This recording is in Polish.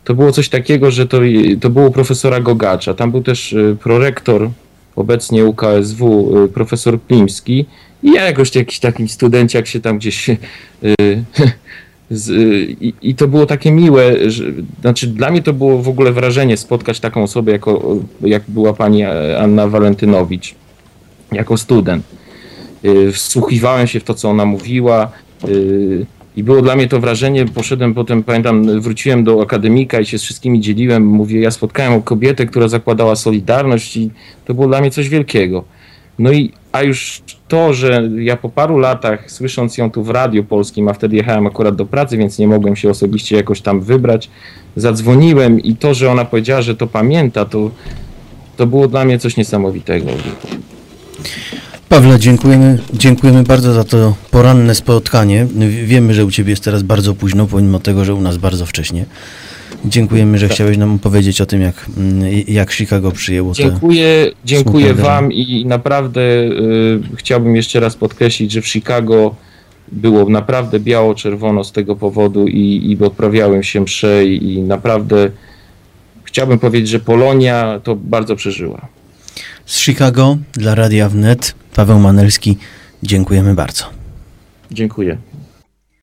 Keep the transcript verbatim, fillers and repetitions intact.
to było coś takiego, że to, to było profesora Gogacza. Tam był też prorektor, obecnie U K S W, profesor Klimski i ja jakoś jakiś taki studenciak się tam gdzieś... Z, i, I to było takie miłe, że, znaczy dla mnie to było w ogóle wrażenie spotkać taką osobę, jako, jak była pani Anna Walentynowicz, jako student. Wsłuchiwałem się w to, co ona mówiła i było dla mnie to wrażenie. Poszedłem potem, pamiętam, wróciłem do akademika i się z wszystkimi dzieliłem. Mówię, ja spotkałem kobietę, która zakładała Solidarność i to było dla mnie coś wielkiego. No i, a już to, że ja po paru latach, słysząc ją tu w Radiu Polskim, a wtedy jechałem akurat do pracy, więc nie mogłem się osobiście jakoś tam wybrać, zadzwoniłem i to, że ona powiedziała, że to pamięta, to, to było dla mnie coś niesamowitego. Pawle, dziękujemy, dziękujemy bardzo za to poranne spotkanie. Wiemy, że u Ciebie jest teraz bardzo późno, pomimo tego, że u nas bardzo wcześnie. Dziękujemy, że tak. chciałeś nam opowiedzieć o tym, jak, jak Chicago przyjęło te... Dziękuję, dziękuję Wam i naprawdę y, chciałbym jeszcze raz podkreślić, że w Chicago było naprawdę biało-czerwono z tego powodu i, i odprawiałem się msze i, i naprawdę chciałbym powiedzieć, że Polonia to bardzo przeżyła. Z Chicago dla Radia Wnet Paweł Manelski, dziękujemy bardzo. Dziękuję.